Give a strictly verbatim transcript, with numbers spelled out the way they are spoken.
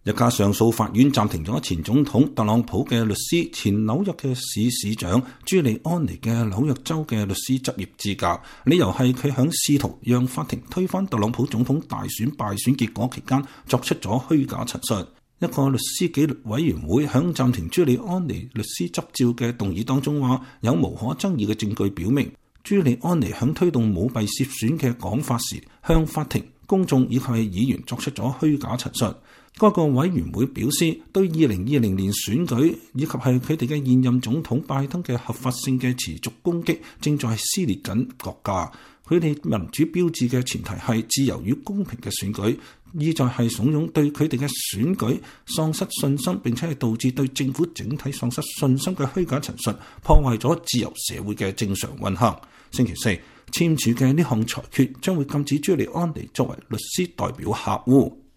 一家上訴法院暫停咗前總統特朗普嘅律師、前紐約嘅市市長朱利安尼嘅紐約州嘅律師執業資格，理由係佢響試圖讓法庭推翻特朗普總統大選敗選結果期間作出咗虛假陳述。一個律師紀律委員會響暫停朱利安尼律師執照嘅動議當中話，有無可爭議嘅證據表明朱利安尼響推動舞弊涉選嘅講法時，向法庭、公眾以及係議員作出咗虛假陳述。該個委員會表示，對二零二零年選舉以及係佢哋嘅現任總統拜登嘅合法性嘅持續攻擊，正在撕裂緊國家。佢哋民主標誌嘅前提係自由與公平嘅選舉，意在係慫恿對佢哋嘅選舉喪失信心，並且係導致對政府整體喪失信心嘅虛假陳述，破壞咗自由社會嘅正常運行。星期四簽署嘅呢項裁決將會禁止朱利安尼作為律師代表客戶。